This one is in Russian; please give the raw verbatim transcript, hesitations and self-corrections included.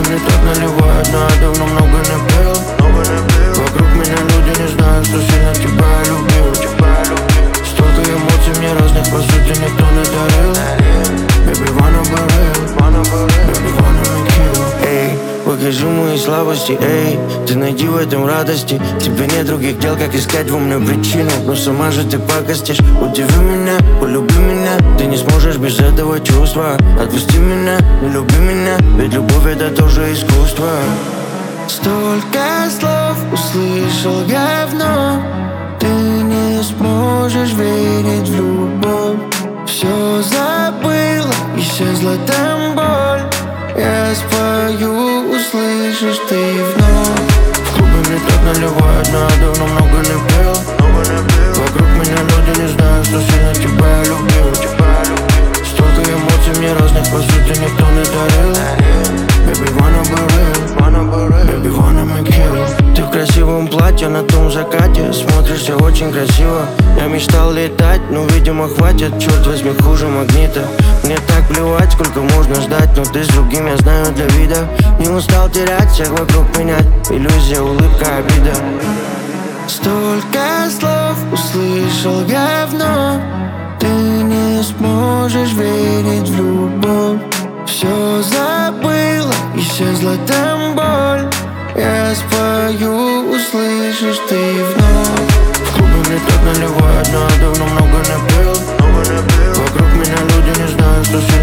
не так наливают, но я давно много не пил. Вокруг меня люди, не знаю, что сильно тебя любил. Столько эмоций мне разных, по сути, никто не дарил. Baby, wanna be real, baby, wanna make you. Эй, покажи мои слабости, эй, ты найди в этом радости. Тебе нет других дел, как искать во мне причину, но сама же ты пакостишь. Удиви меня, полюби меня, ты не сможешь без этого чувства. Отпусти меня, не люби меня, ведь любовь это тоже искусство. Столько слов услышал я вновь, ты не сможешь верить в любовь. Все забыла, исчезла там боль. Я спою, услышишь ты вновь. В клубе мне так наливают, но я давно много не пил. Вокруг меня люди, не знаю, что сильно тебя любил. Столько эмоций мне разных, по сути, никто не дарил. Baby, wanna be real, baby, wanna make you. Ты в красивом платье на том закате, смотришься очень красиво. Я мечтал летать, но, видимо, хватит. Черт возьми, хуже магнита. Мне так плевать, сколько можно ждать, но ты с другим, я знаю, для вида. Не устал терять, всех вокруг менять. Иллюзия, улыбка, обида. Столько слов услышал я вновь, ты не сможешь верить в любовь. Все забыла, исчезла там боль. Я спою, услышишь ты вновь. В клубе мне так наливают, но я давно много не пил. Вокруг меня люди, не знаю, что